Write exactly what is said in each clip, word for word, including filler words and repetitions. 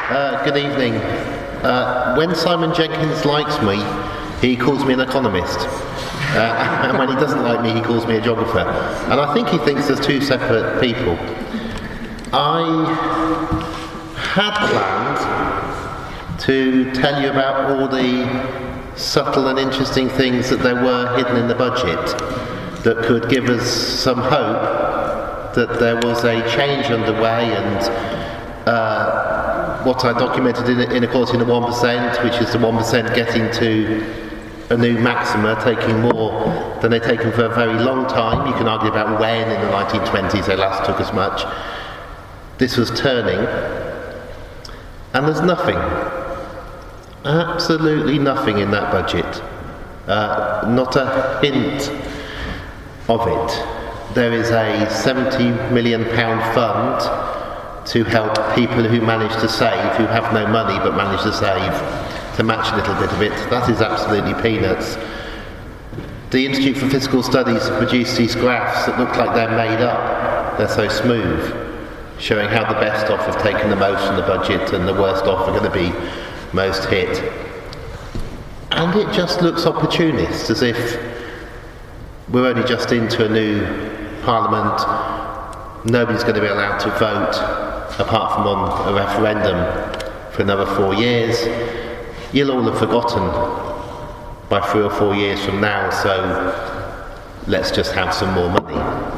Uh, good evening. Uh, when Simon Jenkins likes me, he calls me an economist. Uh, and when he doesn't like me, he calls me a geographer. And I think he thinks there's two separate people. I had planned to tell you about all the subtle and interesting things that there were hidden in the budget that could give us some hope that there was a change underway, and uh, what I documented in inequality in the one percent, which is the one percent getting to a new maxima, taking more than they've taken for a very long time. You can argue about when in the nineteen twenties they last took as much. This was turning, and there's nothing, absolutely nothing in that budget, uh, not a hint of it. There is a seventy million pound fund to help people who manage to save, who have no money but manage to save, to match a little bit of it. That is absolutely peanuts. The Institute for Fiscal Studies have produced these graphs that look like they're made up. They're so smooth, showing how the best off have taken the most from the budget and the worst off are going to be most hit. And it just looks opportunist, as if we're only just into a new parliament, nobody's going to be allowed to vote apart from on a referendum for another four years. You'll all have forgotten by three or four years from now, so let's just have some more money.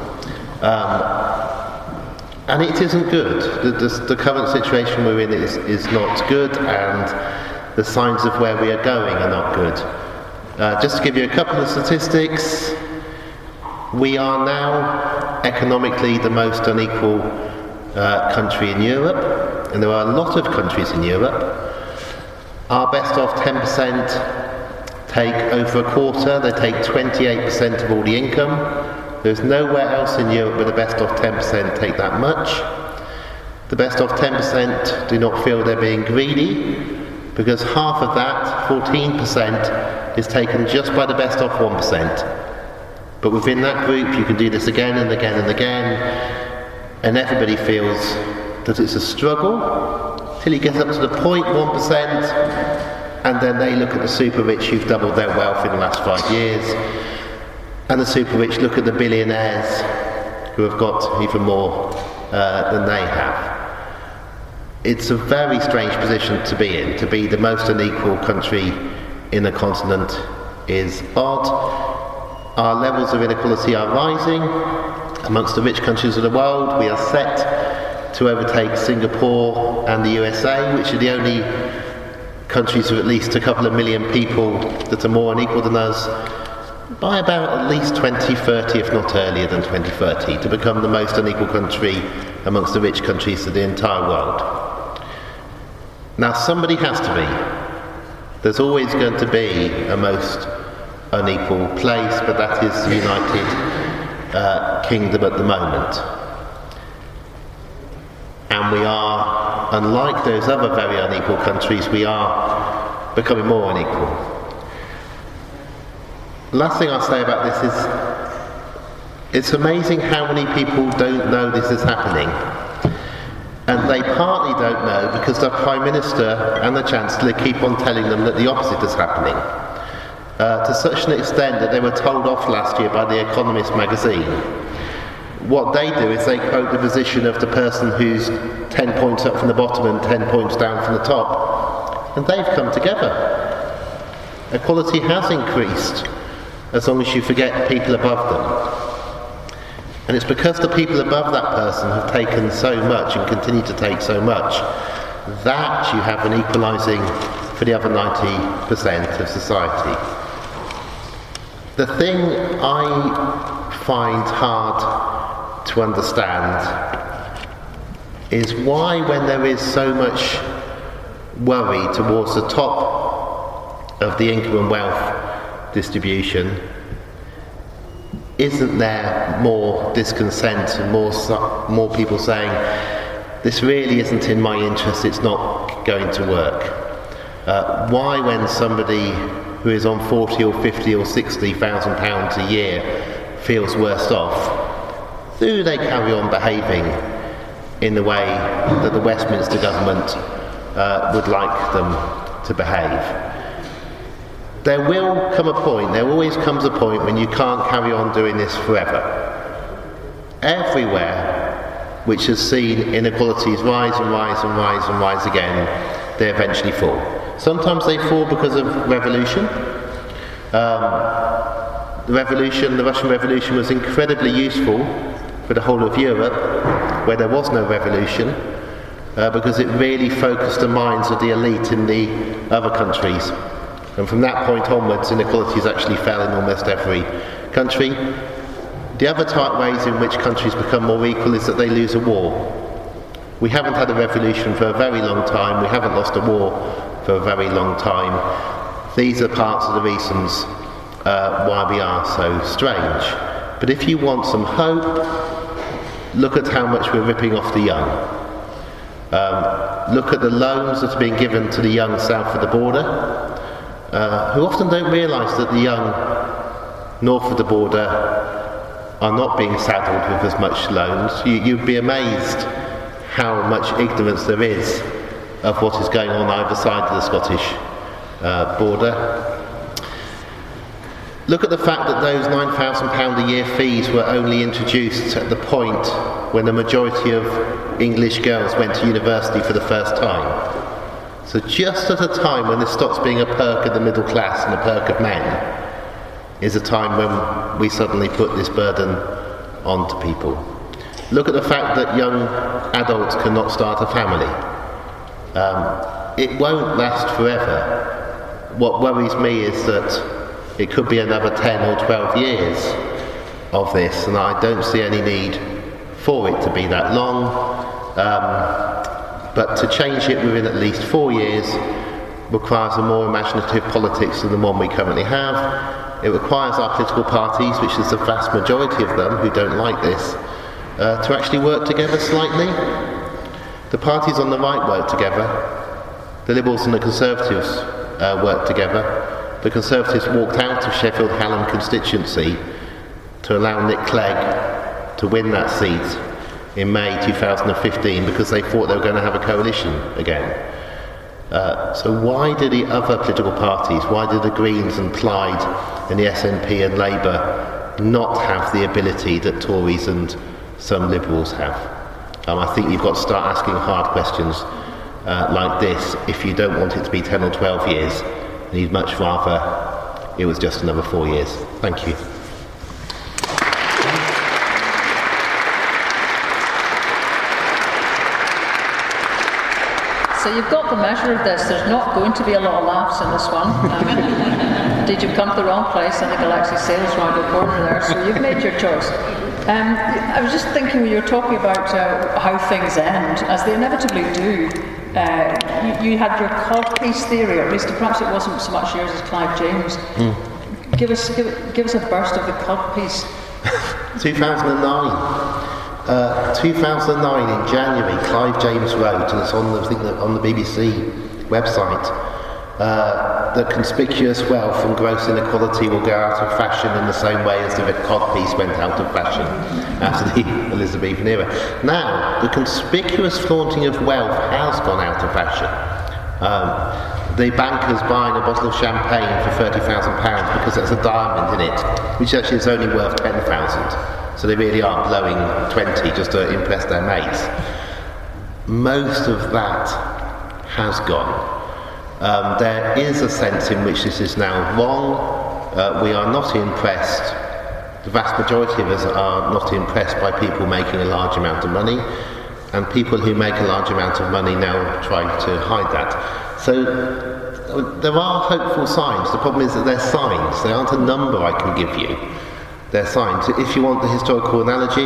Um, and it isn't good. The, the, the current situation we're in is, is not good, and the signs of where we are going are not good. Uh, just to give you a couple of statistics, we are now economically the most unequal uh, country in Europe, and there are a lot of countries in Europe. Our best off ten percent take over a quarter, they take twenty-eight percent of all the income. There's nowhere else in Europe where the best off ten percent take that much. The best off ten percent do not feel they're being greedy, because half of that, fourteen percent, is taken just by the best off one percent. But within that group you can do this again and again and again, and everybody feels that it's a struggle till you get up to the zero point one percent, and then they look at the super rich who've doubled their wealth in the last five years, and the super rich look at the billionaires who have got even more uh, than they have. It's a very strange position to be in. To be the most unequal country in the continent is odd. Our levels of inequality are rising. Amongst the rich countries of the world, we are set to overtake Singapore and the U S A, which are the only countries with at least a couple of million people that are more unequal than us, by about at least twenty thirty, if not earlier than twenty thirty, to become the most unequal country amongst the rich countries of the entire world. Now, somebody has to be. There's always going to be a most unequal place, but that is the United uh, Kingdom at the moment. And we are, unlike those other very unequal countries, we are becoming more unequal. The last thing I'll say about this is, it's amazing how many people don't know this is happening. And they partly don't know because the Prime Minister and the Chancellor keep on telling them that the opposite is happening. Uh, to such an extent that they were told off last year by The Economist magazine. What they do is they quote the position of the person who's ten points up from the bottom and ten points down from the top. And they've come together. Equality has increased, as long as you forget people above them. And it's because the people above that person have taken so much and continue to take so much, that you have an equalising for the other ninety percent of society. The thing I find hard to understand is why, when there is so much worry towards the top of the income and wealth distribution, isn't there more discontent and more more people saying, this really isn't in my interest, it's not going to work? Uh, why, when somebody who is on forty or fifty or sixty thousand pounds a year feels worse off, do they carry on behaving in the way that the Westminster government uh, would like them to behave. There will come a point, there always comes a point when you can't carry on doing this forever. Everywhere which has seen inequalities rise and rise and rise and rise again, they eventually fall. Sometimes they fall because of revolution. Um, the revolution, the Russian Revolution was incredibly useful for the whole of Europe, where there was no revolution, uh, because it really focused the minds of the elite in the other countries. And from that point onwards, inequalities actually fell in almost every country. The other type ways in which countries become more equal is that they lose a war. We haven't had a revolution for a very long time, we haven't lost a war for a very long time. These are parts of the reasons uh, why we are so strange. But if you want some hope, look at how much we're ripping off the young. Um, look at the loans that are being given to the young south of the border, uh, who often don't realise that the young north of the border are not being saddled with as much loans. You, you'd be amazed how much ignorance there is of what is going on either side of the Scottish uh, border. Look at the fact that those nine thousand pounds a year fees were only introduced at the point when the majority of English girls went to university for the first time. So just at a time when this stops being a perk of the middle class and a perk of men, is a time when we suddenly put this burden onto people. Look at the fact that young adults cannot start a family. Um, it won't last forever. What worries me is that it could be another ten or twelve years of this, and I don't see any need for it to be that long. Um, but to change it within at least four years requires a more imaginative politics than the one we currently have. It requires our political parties, which is the vast majority of them who don't like this, uh, to actually work together slightly. The parties on the right work together. The Liberals and the Conservatives uh, work together. The Conservatives walked out of Sheffield Hallam constituency to allow Nick Clegg to win that seat in May two thousand fifteen because they thought they were going to have a coalition again. Uh, so why do the other political parties, why do the Greens and Plaid and the S N P and Labour not have the ability that Tories and some Liberals have? Um, I think you've got to start asking hard questions uh, like this if you don't want it to be ten or twelve years, and you'd much rather it was just another four years. Thank you. So you've got the measure of this. There's not going to be a lot of laughs in this one. Um, did you come to the wrong place in the Galaxy sales round the corner there? So you've made your choice. Um, I was just thinking when you were talking about uh, how things end, as they inevitably do. Uh, you, you had your codpiece theory, or at least perhaps it wasn't so much yours as Clive James. Mm. Give us, give, give us a burst of the codpiece. two thousand nine. Uh, two thousand nine in January, Clive James wrote, and it's on the, I think, on the B B C website, uh, the conspicuous wealth and gross inequality will go out of fashion in the same way as the codpiece went out of fashion after the Elizabethan era. Now, the conspicuous flaunting of wealth has gone out of fashion. Um, the bankers buying a bottle of champagne for thirty thousand pounds because there's a diamond in it, which actually is only worth ten thousand. So they really are blowing twenty just to impress their mates. Most of that has gone. Um, there is a sense in which this is now wrong. Uh, we are not impressed, the vast majority of us are not impressed by people making a large amount of money, and people who make a large amount of money now try to hide that. So there are hopeful signs. The problem is that they're signs. They aren't a number I can give you. They're signs. If you want the historical analogy,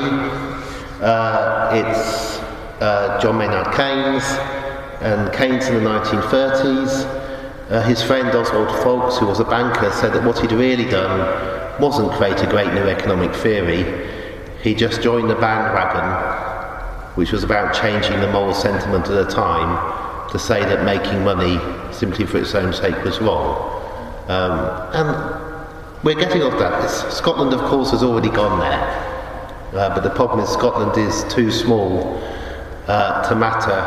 uh, it's uh, John Maynard Keynes, and Keynes in the nineteen thirties. Uh, his friend Oswald Foulkes, who was a banker, said that what he'd really done wasn't create a great new economic theory. He just joined the bandwagon, which was about changing the moral sentiment at the time, to say that making money simply for its own sake was wrong. Um, and We're getting off that. It's, Scotland, of course, has already gone there. Uh, but the problem is Scotland is too small uh, to matter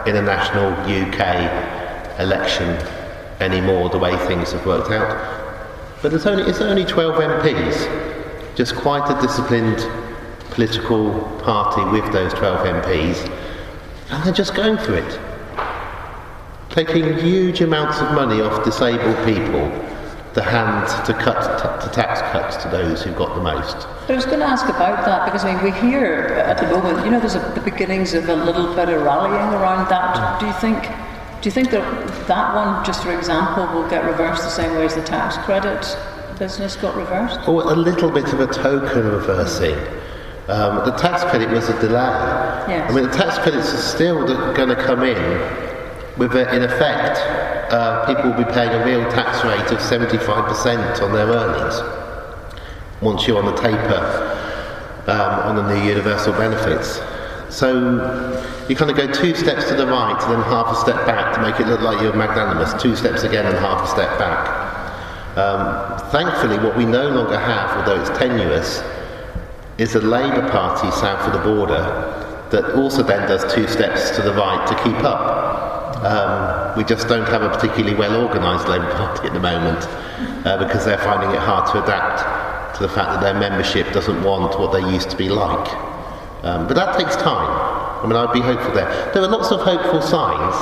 in a national U K election anymore, the way things have worked out. But it's only, it's only twelve M Ps, just quite a disciplined political party with those twelve M Ps, and they're just going for it. Taking huge amounts of money off disabled people, the hand to cut t- to tax cuts to those who've got the most. I was going to ask about that, because I mean, we hear at the moment, you know, there's a, the beginnings of a little bit of rallying around that. Do you think, do you think that that one, just for example, will get reversed the same way as the tax credit business got reversed? Or a little bit of a token reversing. Um, the tax credit was a delay. Yes. I mean, the tax credits are still going to come in with, a, in effect, uh, people will be paying a real tax rate of seventy-five percent on their earnings once you're on the taper um, on the new universal benefits. So you kind of go two steps to the right and then half a step back to make it look like you're magnanimous, two steps again and half a step back. Um, thankfully, what we no longer have, although it's tenuous, is a Labour Party south of the border that also then does two steps to the right to keep up. Um, we just don't have a particularly well organised Labour Party at the moment uh, because they're finding it hard to adapt to the fact that their membership doesn't want what they used to be like. Um, but that takes time. I mean, I'd be hopeful there. There are lots of hopeful signs.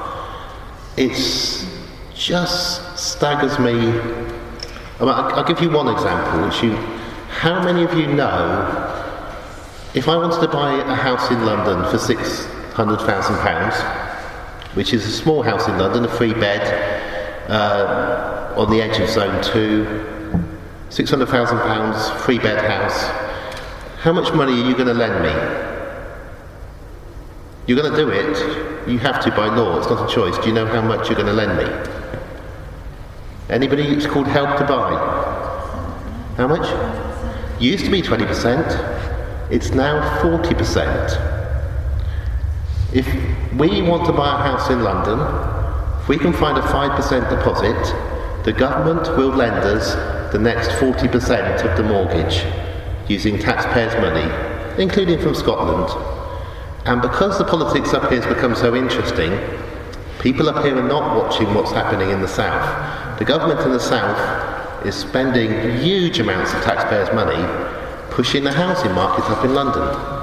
It's just staggers me. I mean, I'll give you one example, which you... How many of you know, if I wanted to buy a house in London for six hundred thousand pounds, which is a small house in London, a three bed, uh, on the edge of zone two, six hundred thousand pounds, three bed house, how much money are you going to lend me? You're going to do it, you have to by law, it's not a choice. Do you know how much you're going to lend me? Anybody? It's called Help to Buy. How much? Used to be twenty percent, it's now forty percent. If we want to buy a house in London, if we can find a five percent deposit, the government will lend us the next forty percent of the mortgage using taxpayers' money, including from Scotland. And because the politics up here has become so interesting, people up here are not watching what's happening in the south. The government in the south is spending huge amounts of taxpayers' money pushing the housing market up in London,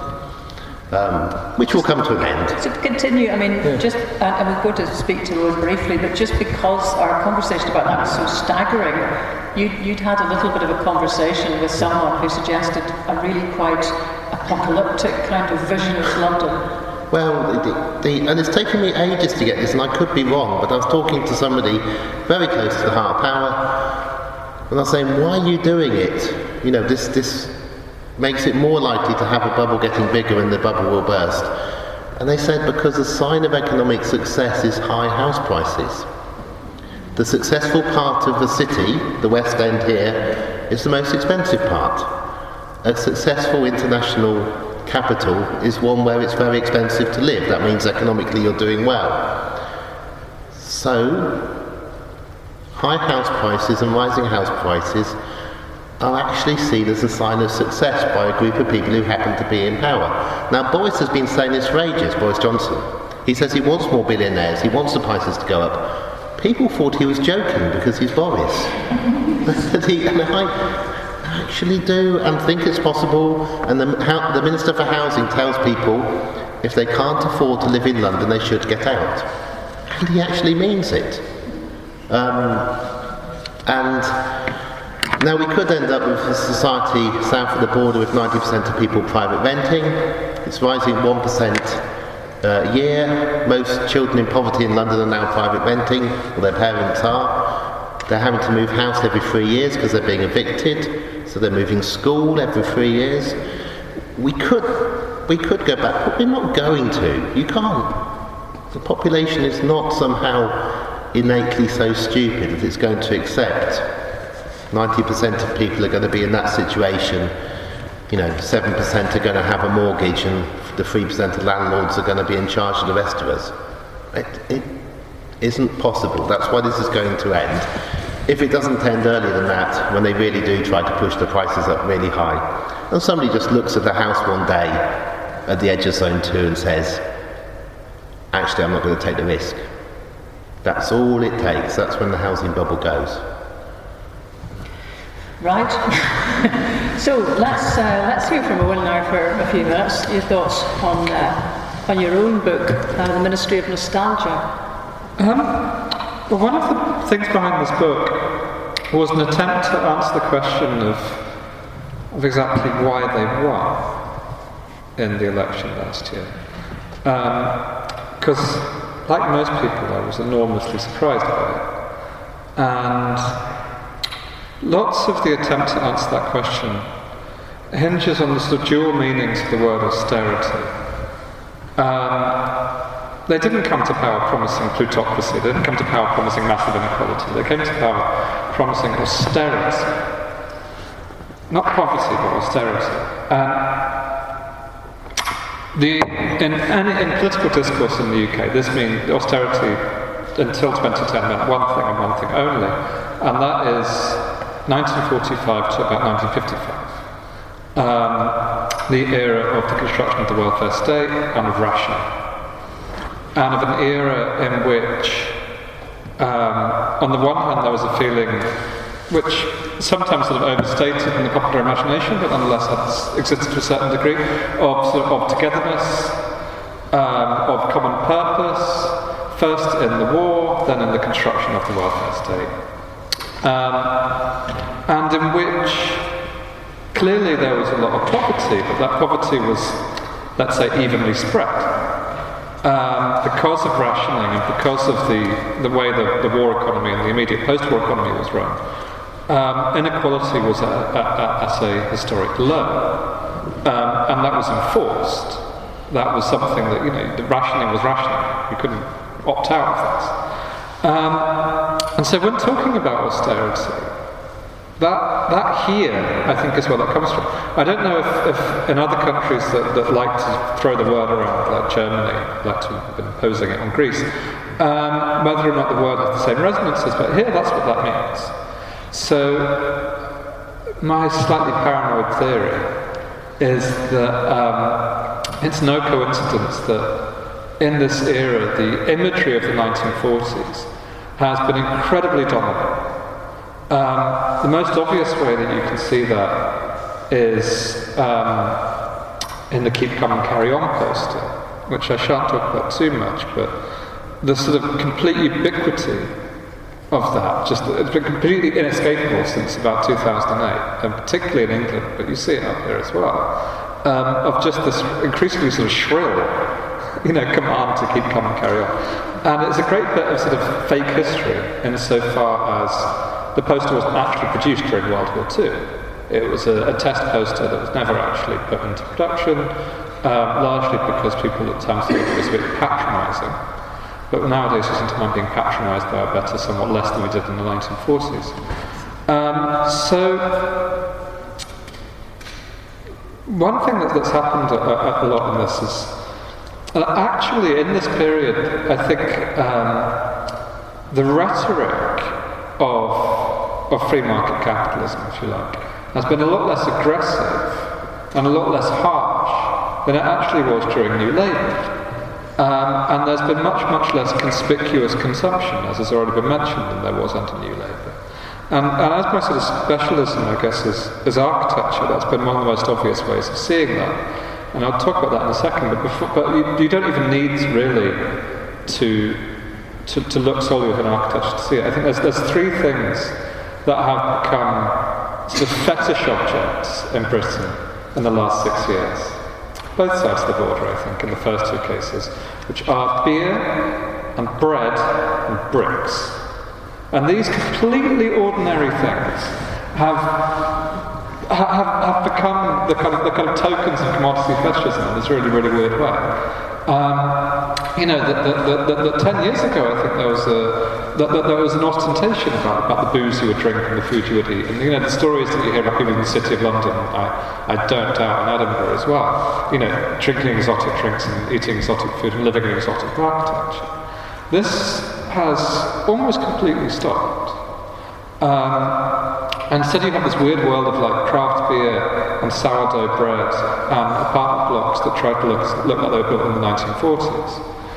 um, which will come to an end. To continue, I mean, yeah. just, uh, and we'll go to speak to Rowan briefly, but just because our conversation about that was so staggering, you'd, you'd had a little bit of a conversation with someone who suggested a really quite apocalyptic kind of vision of London. Well, the, the, and it's taken me ages to get this, and I could be wrong, but I was talking to somebody very close to the heart of power, and I was saying, why are you doing it? You know, this this makes it more likely to have a bubble getting bigger and the bubble will burst. And they said, because the sign of economic success is high house prices. The successful part of the city, the West End here, is the most expensive part. A successful international capital is one where it's very expensive to live. That means economically you're doing well. So, high house prices and rising house prices are actually seen as a sign of success by a group of people who happen to be in power. Now, Boris has been saying this for ages, Boris Johnson. He says he wants more billionaires, he wants the prices to go up. People thought he was joking because he's Boris. But he, and I actually do and think it's possible, and the, how, the Minister for Housing tells people if they can't afford to live in London, they should get out. And he actually means it. Um, and now we could end up with a society south of the border with ninety percent of people private renting. It's rising one percent uh, a year. Most children in poverty in London are now private renting, or their parents are. They're having to move house every three years because they're being evicted, so they're moving school every three years. We could, we could go back, but we're not going to. You can't. The population is not somehow innately so stupid that it's going to accept ninety percent of people are going to be in that situation. You know, seven percent are going to have a mortgage and the three percent of landlords are going to be in charge of the rest of us. It, it isn't possible. That's why this is going to end. If it doesn't end earlier than that, when they really do try to push the prices up really high, and somebody just looks at the house one day at the edge of zone two and says, actually I'm not going to take the risk. That's all it takes. That's when the housing bubble goes. Right. So let's uh, let's hear from Owen now for a few minutes. Your thoughts on uh, on your own book, uh, The Ministry of Nostalgia. Um, well, one of the things behind this book was an attempt to answer the question of of exactly why they won in the election last year. Because, um, like most people, I was enormously surprised by it. And lots of the attempt to answer that question hinges on the sort of dual meanings of the word austerity. Um, they didn't come to power promising plutocracy, they didn't come to power promising massive inequality, they came to power promising austerity. Not poverty, but austerity. And the, in, in political discourse in the U K, this means austerity until twenty ten meant one thing and one thing only, and that is nineteen forty-five to about nineteen fifty-five. Um, the era of the construction of the welfare state and of rationing. And of an era in which, um, on the one hand, there was a feeling which sometimes sort of overstated in the popular imagination, but nonetheless has existed to a certain degree, of sort of, of togetherness, um, of common purpose, first in the war, then in the construction of the welfare state. Um, and in which clearly there was a lot of poverty, but that poverty was, let's say, evenly spread. Um, because of rationing and because of the, the way the, the war economy and the immediate post-war economy was run, um, inequality was at, at, at a historic low. Um, and that was enforced. That was something that, you know, the rationing was rationing. You couldn't opt out of this. Um, and so when talking about austerity, That, that here, I think, is where that comes from. I don't know if, if in other countries that, that like to throw the word around, like Germany, like to have been imposing it on Greece, um, whether or not the word has the same resonances, but here that's what that means. So, my slightly paranoid theory is that um, it's no coincidence that in this era, the imagery of the nineteen forties has been incredibly dominant. Um, the most obvious way that you can see that is um, in the Keep Calm and Carry On poster, which I shan't talk about too much, but the sort of complete ubiquity of that, just it's been completely inescapable since about two thousand eight, and particularly in England, but you see it up here as well, um, of just this increasingly sort of shrill, you know, command to keep calm and carry on. And it's a great bit of sort of fake history insofar as the poster wasn't actually produced during World War Two. It was a, a test poster that was never actually put into production, um, largely because people at the time thought it was a bit patronising. But nowadays we seem to mind being patronised by our better somewhat less than we did in the nineteen forties. Um, so, one thing that, that's happened a, a, a lot in this is, uh, actually in this period, I think um, the rhetoric of, of free market capitalism, if you like, has been a lot less aggressive and a lot less harsh than it actually was during New Labour. Um, and there's been much, much less conspicuous consumption, as has already been mentioned, than there was under New Labour. And, and as my sort of specialism, I guess, is, is architecture, that's been one of the most obvious ways of seeing that. And I'll talk about that in a second, but, before, but you, you don't even need really to To, to look solely with an architecture to see it. I think there's, there's three things that have become sort of fetish objects in Britain in the last six years. Both sides of the border, I think, in the first two cases, which are beer and bread and bricks. And these completely ordinary things have have, have become the kind of the kind of tokens of commodity fetishism in this really, really weird way. Um, you know, that, that, that, that, that ten years ago, I think there was a that, that there was an ostentation about, about the booze you would drink and the food you would eat, and you know the stories that you hear about people in the City of London. I, I don't doubt in Edinburgh as well. You know, drinking exotic drinks and eating exotic food and living in exotic architecture. This has almost completely stopped. Um, and instead, you have this weird world of like craft beer and sourdough bread and apartment blocks that tried to look, look like they were built in the nineteen forties.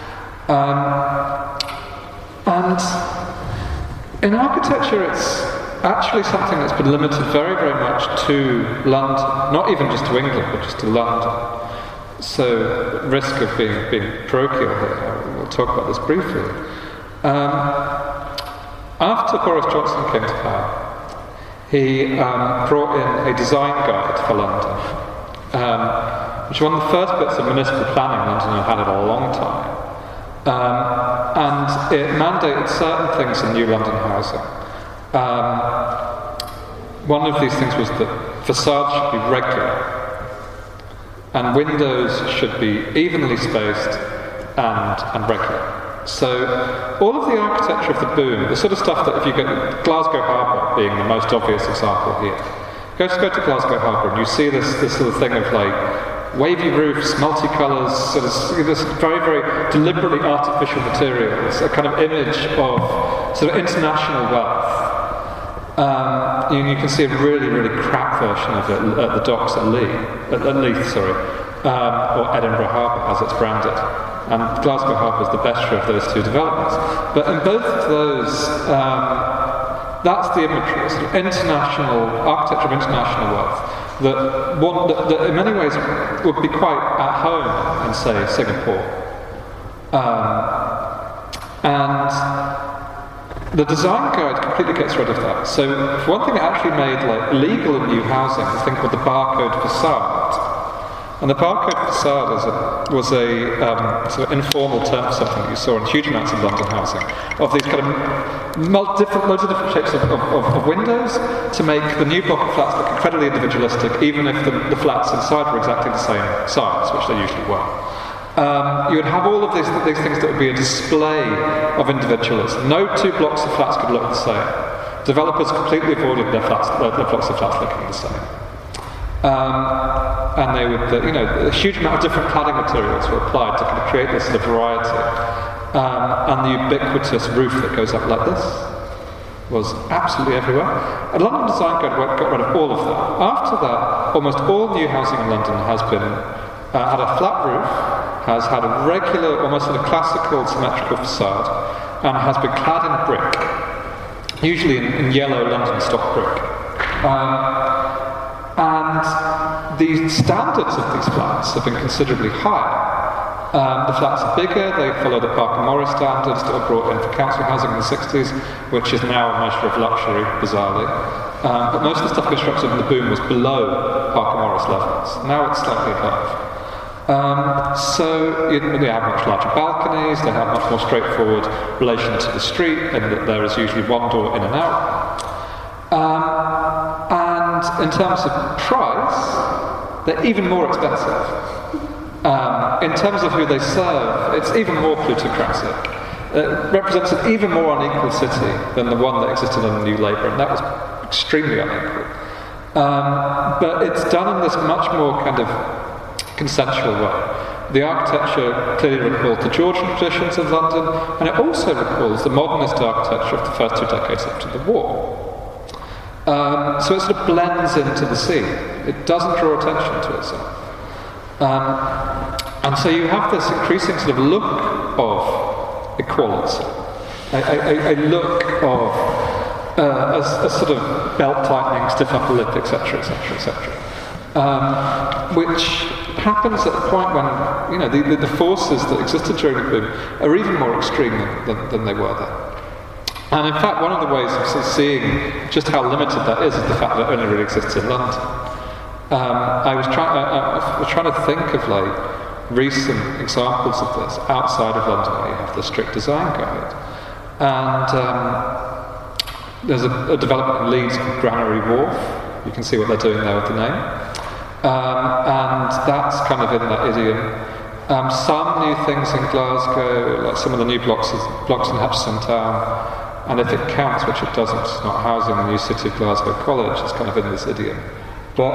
Um, and in architecture, it's actually something that's been limited very, very much to London, not even just to England, but just to London. So, risk of being, being parochial here, we'll talk about this briefly. Um, after Boris Johnson came to power, he um, brought in a design guide for London, um, which is one of the first bits of municipal planning London had had in a long time. Um, and it mandated certain things in new London housing. Um, one of these things was that facades should be regular, and windows should be evenly spaced and, and regular. So all of the architecture of the boom, the sort of stuff that if you go to Glasgow Harbour being the most obvious example here, go to, go to Glasgow Harbour and you see this, this sort of thing of like wavy roofs, multicolours, sort of this very, very deliberately artificial materials, a kind of image of sort of international wealth. Um, you, you can see a really, really crap version of it at the docks at Leith, at, at Leith, sorry, um, or Edinburgh Harbour as it's branded. And Glasgow Harbour is the better of those two developments. But in both of those, um, that's the imagery, sort of international, architecture of international wealth, that, one, that, that in many ways would be quite at home in, say, Singapore. Um, and the design guide completely gets rid of that. So, for one thing, it actually made like legal in new housing a thing called the barcode facade. And the barcode facade is a, was a um, sort of informal term for something that you saw in huge amounts of London housing, of these kind of mul- different, loads of different shapes of, of, of windows to make the new block of flats look incredibly individualistic, even if the, the flats inside were exactly the same size, which they usually were. Um, you would have all of these, these things that would be a display of individualism. No two blocks of flats could look the same. Developers completely avoided their, flats, their, their blocks of flats looking the same. Um, and they would, uh, you know, a huge amount of different cladding materials were applied to kind of create this sort of variety. Um, and the ubiquitous roof that goes up like this was absolutely everywhere. And London Design Guide got rid of all of that. After that, almost all new housing in London has been uh, had a flat roof, has had a regular, almost sort of classical symmetrical facade, and has been clad in brick, usually in, in yellow London stock brick. Um, and the standards of these flats have been considerably higher. Um, the flats are bigger, they follow the Parker Morris standards that were brought in for council housing in the sixties, which is now a measure of luxury, bizarrely. Um, but most of the stuff constructed in the boom was below Parker Morris levels. Now it's slightly above. Um, so you, they have much larger balconies, they have much more straightforward relation to the street, in that there is usually one door in and out. Um, and in terms of price, they're even more expensive. Um, in terms of who they serve, it's even more plutocratic. It represents an even more unequal city than the one that existed under New Labour, and that was extremely unequal. Um, but it's done in this much more kind of consensual way. The architecture clearly recalls the Georgian traditions of London, and it also recalls the modernist architecture of the first two decades after the war. Um, so it sort of blends into the scene. It doesn't draw attention to itself. Um, and so you have this increasing sort of look of equality, a, a, a look of uh, a, a sort of belt tightening, stiff upper lip, et cetera, et cetera, et cetera. Um, which happens at the point when, you know, the, the, the forces that existed during the boom are even more extreme than, than, than they were then. And in fact, one of the ways of, sort of seeing just how limited that is is the fact that it only really exists in London. Um, I was trying, I, I was trying to think of like recent examples of this outside of London, where you have the strict design guide, and um, there's a, a development in Leeds called Granary Wharf. You can see what they're doing there with the name. Um, and that's kind of in that idiom. Um, some new things in Glasgow, like some of the new blocks, blocks in Hutchison Town, and if it counts, which it doesn't, it's not housing the new City of Glasgow College, it's kind of in this idiom. But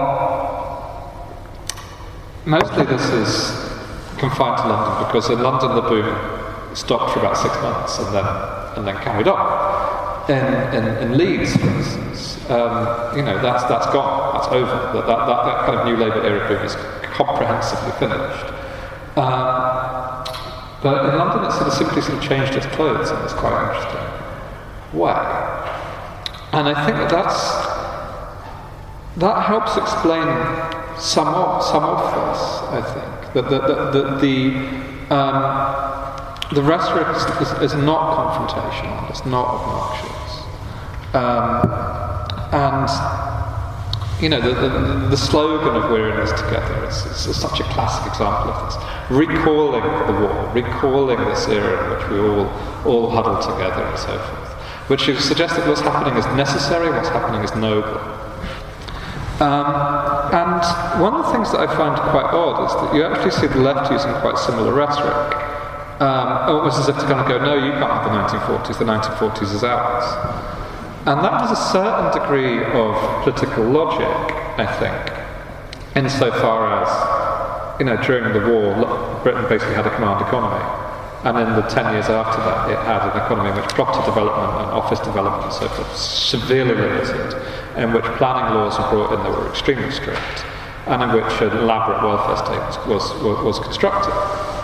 um, mostly this is confined to London, because in London the boom stopped for about six months and then and then carried on. In, in, in Leeds, for instance, um, you know, that's that's gone, that's over. That, that, that, that kind of new Labour era boom is comprehensively finished. Um, But in London, it sort of simply sort of changed its clothes in this quite interesting way. And I think that that's, that helps explain some of, some of this, I think. That the, the, the, the, um, the rhetoric is, is, is not confrontational, it's not obnoxious. Um, and you know, the, the, the slogan of "We're in this together" is, is, is such a classic example of this. Recalling the war, recalling this era in which we all all huddled together and so forth, which suggests that what's happening is necessary, what's happening is noble. Um, and one of the things that I find quite odd is that you actually see the left using quite similar rhetoric, um, almost as if to kind of go, no, you can't have the nineteen forties, the nineteen forties is ours. And that has a certain degree of political logic, I think, insofar as, you know, during the war, Britain basically had a command economy. And in the ten years after that, it had an economy in which property development and office development and so forth was severely limited, in which planning laws were brought in that were extremely strict, and in which an elaborate welfare state was, was, was constructed.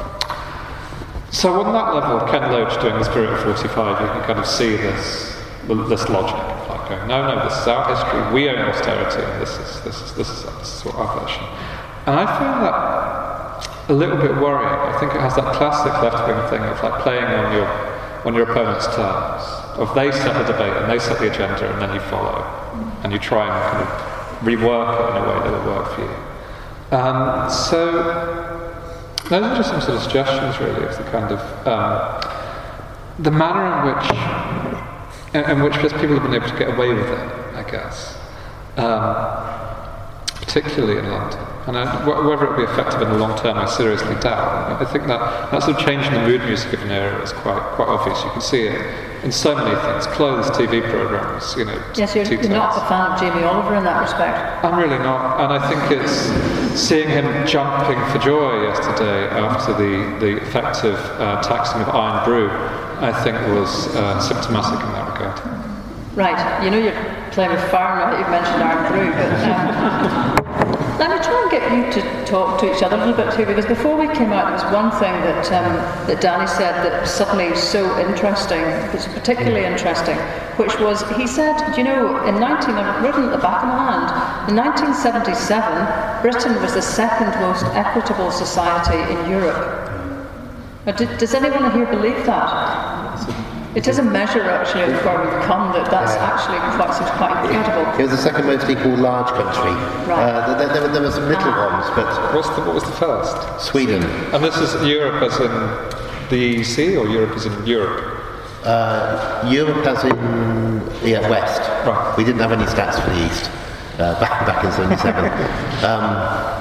So on that level, Ken Loach doing The Spirit of forty-five, you can kind of see this this logic of like going, no, no, this is our history, we own austerity, and this is this is this is, this is our version. And I find that a little bit worrying. I think it has that classic left-wing thing of like playing on your on your opponent's terms. Of they set the debate and they set the agenda, and then you follow, and you try and kind of rework it in a way that will work for you. Um, so those are just some sort of suggestions, really, of the kind of um, the manner in which. in which just people have been able to get away with it, I guess, um, particularly in London. And I, whether it will be effective in the long term, I seriously doubt. I think that that sort of change in the mood music of an era is quite quite obvious. You can see it in so many things: clothes, T V programs, you know. Yes, you're, you're not a fan of Jamie Oliver in that respect. I'm really not, and I think it's seeing him jumping for joy yesterday after the the effective uh, taxing of Iron Brew, I think was uh, symptomatic in that regard. Right, you know you're playing with fire now that you've mentioned Iron Brew, but um, let me try and get you to talk to each other a little bit too, because before we came out there was one thing that um, that Danny said that suddenly was so interesting, was particularly interesting, which was, he said, you know, in nineteen, I've written at the back of my hand, in nineteen seventy-seven, Britain was the second most equitable society in Europe. Now, did, does anyone here believe that? It is a measure, actually, of where we've come, that that's yeah. actually quite, seems quite incredible. It was the second most equal large country. Right. Uh, there, there, there were some little ah. ones, but... What's the, what was the first? Sweden. And this is Europe as in the E C, or Europe as in Europe? Uh, Europe as in, yeah, West. Right. We didn't have any stats for the East uh, back, back in seventy-seven. um,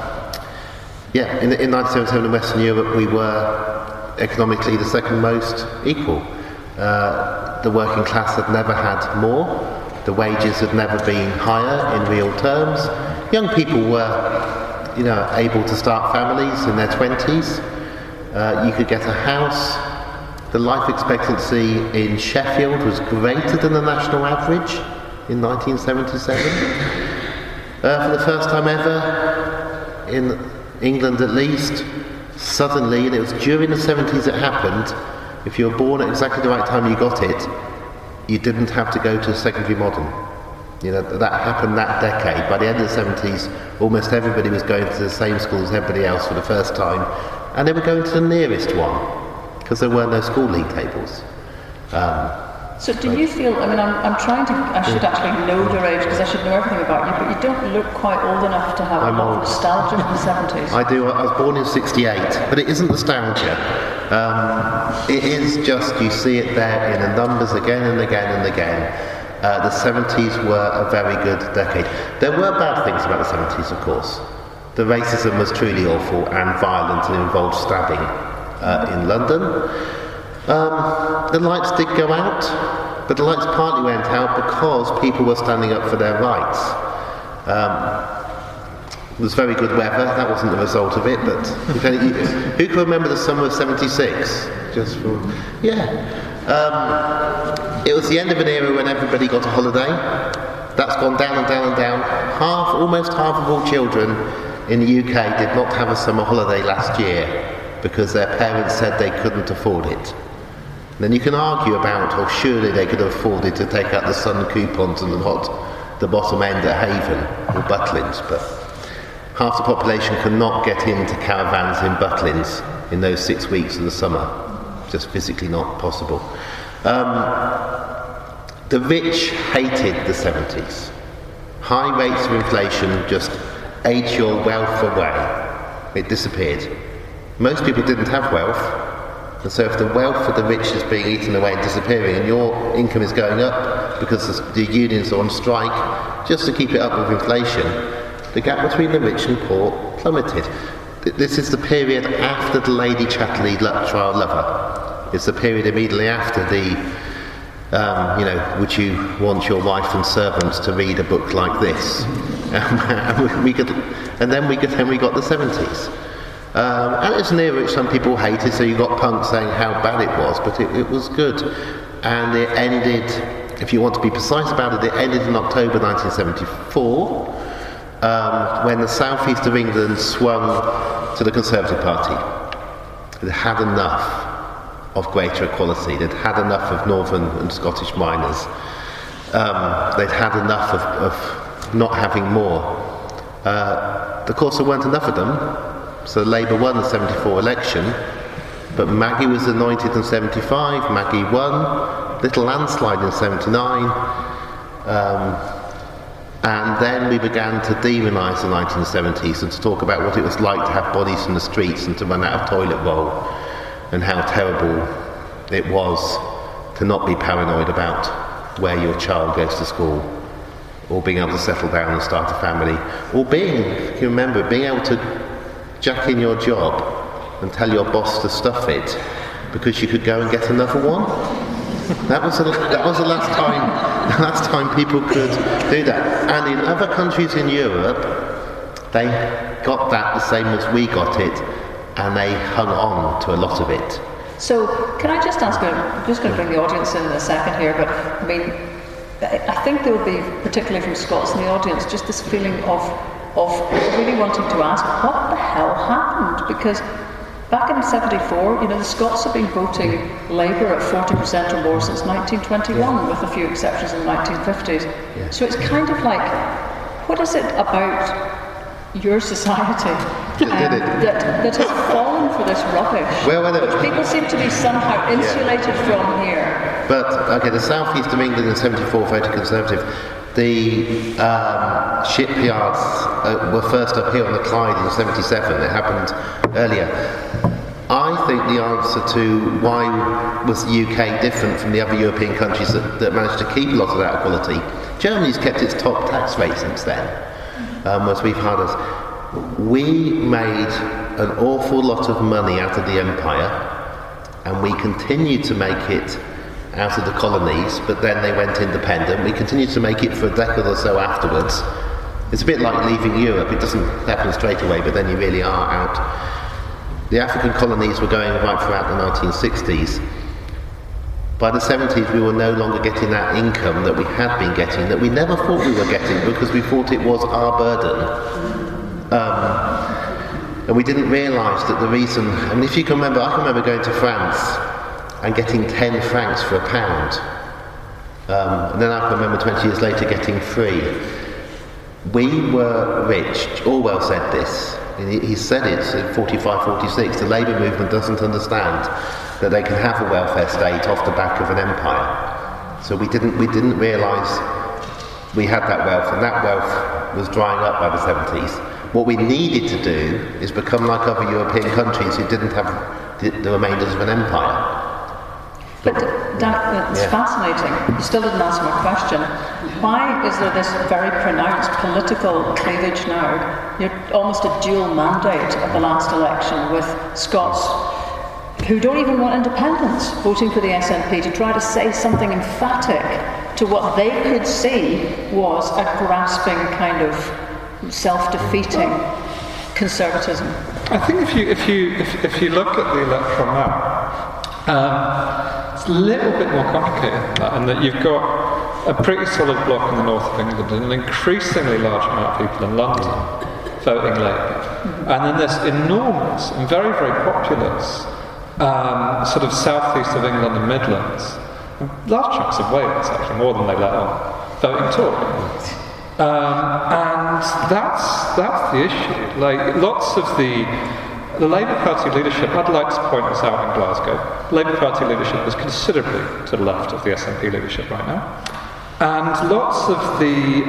yeah, in, in nineteen seventy-seven in Western Europe, we were economically the second most equal. Uh, the working class had never had more. The wages had never been higher in real terms. Young people were, you know, able to start families in their twenties. Uh, you could get a house. The life expectancy in Sheffield was greater than the national average in nineteen seventy-seven. Uh, for the first time ever, in England at least, suddenly, and it was during the seventies it happened, if you were born at exactly the right time you got it, you didn't have to go to secondary modern. You know, that happened that decade. By the end of the seventies, almost everybody was going to the same school as everybody else for the first time, and they were going to the nearest one, because there were no school league tables. Um, so do you feel, I mean, I'm, I'm trying to, I should actually know your age, because I should know everything about you, but you don't look quite old enough to have I'm a lot old. of nostalgia from the seventies. I do, I was born in sixty-eight, but it isn't nostalgia. Um, it is just, you see it there in the numbers again and again and again. Uh, the seventies were a very good decade. There were bad things about the seventies, of course. The racism was truly awful and violent and involved stabbing uh, in London. Um, the lights did go out, but the lights partly went out because people were standing up for their rights. Um, It was very good weather. That wasn't the result of it, but if any, who can remember the summer of seventy-six? Just for, yeah. Um, it was the end of an era when everybody got a holiday. That's gone down and down and down. Half, almost half of all children in the U K did not have a summer holiday last year. because their parents said they couldn't afford it. Then you can argue about, oh, surely they could have afforded to take out the Sun coupons and the, hot, the bottom end at Haven or Butlins, but half the population cannot get into caravans in Butlins in those six weeks of the summer. Just physically not possible. Um, the rich hated the seventies. High rates of inflation just ate your wealth away. It disappeared. Most people didn't have wealth, and so if the wealth of the rich is being eaten away and disappearing, and your income is going up because the unions are on strike, just to keep it up with inflation, the gap between the rich and poor plummeted. This is the period after the Lady Chatterley trial lover. It's the period immediately after the, um, you know, would you want your wife and servants to read a book like this? and, we could, and then we could, then we got the seventies. Um, and it's an era which some people hated, so you got punk saying how bad it was, but it, it was good. And it ended, if you want to be precise about it, it ended in October nineteen seventy-four. Um, when the southeast of England swung to the Conservative Party. It had enough of greater equality. They'd had enough of Northern and Scottish miners. Um, they'd had enough of, of not having more. Uh, of course, there weren't enough of them, so Labour won the seventy-four election, but Maggie was anointed in seventy-five, Maggie won, little landslide in seventy-nine, um, and then we began to demonise the nineteen seventies and to talk about what it was like to have bodies in the streets and to run out of toilet roll, and how terrible it was to not be paranoid about where your child goes to school, or being able to settle down and start a family, or being, if you remember, being able to jack in your job and tell your boss to stuff it because you could go and get another one. That was, a, that was the last time, the last time people could do that. And in other countries in Europe, they got that the same as we got it, and they hung on to a lot of it. So, can I just ask, I'm just going to bring the audience in in a second here, but I mean, I think there will be, particularly from Scots in the audience, just this feeling of, of really wanting to ask, what the hell happened? Because back in seventy-four, you know, the Scots have been voting Labour at forty percent or more since nineteen twenty-one, yeah. with a few exceptions in the nineteen fifties. Yeah. So it's kind of like, what is it about your society um, that, that has fallen for this rubbish, well, well, which people seem to be somehow insulated yeah. from here? But, okay, the southeast of England in seventy-four voted Conservative. The um, shipyards uh, were first up here on the Clyde in seventy-seven. It happened earlier. I think the answer to why was the U K different from the other European countries that, that managed to keep a lot of that equality. Germany's kept its top tax rate since then, um, whereas we've had us. We made an awful lot of money out of the empire, and we continued to make it out of the colonies, but then they went independent. We continued to make it for a decade or so afterwards. It's a bit like leaving Europe. It doesn't happen straight away, but then you really are out. The African colonies were going right throughout the nineteen sixties. By the seventies, we were no longer getting that income that we had been getting, that we never thought we were getting because we thought it was our burden. Um, and we didn't realise that the reason, I mean, if you can remember, I can remember going to France and getting ten francs for a pound. Um, and then I can remember twenty years later getting three. We were rich. Orwell said this. He, he said it in forty-five, forty-six. The Labour movement doesn't understand that they can have a welfare state off the back of an empire. So we didn't, we didn't realise we had that wealth, and that wealth was drying up by the seventies. What we needed to do is become like other European countries who didn't have the, the remainders of an empire. But that, that's yeah. fascinating. You still didn't answer my question. Why is there this very pronounced political cleavage now? You're almost a dual mandate at the last election with Scots who don't even want independence voting for the S N P to try to say something emphatic to what they could see was a grasping kind of self-defeating conservatism. I think if you if you if, if you look at the electoral map, um, it's a little bit more complicated than that, in that you've got a pretty solid block in the north of England and an increasingly large amount of people in London. voting Labour. Mm-hmm. And then this enormous and very, very populous um, sort of southeast of England and Midlands, and large chunks of Wales, actually, more than they let on, voting Tory. Um, and that's that's the issue. Like, lots of the the Labour Party leadership, I'd like to point this out in Glasgow, Labour Party leadership is considerably to the left of the S N P leadership right now. And lots of the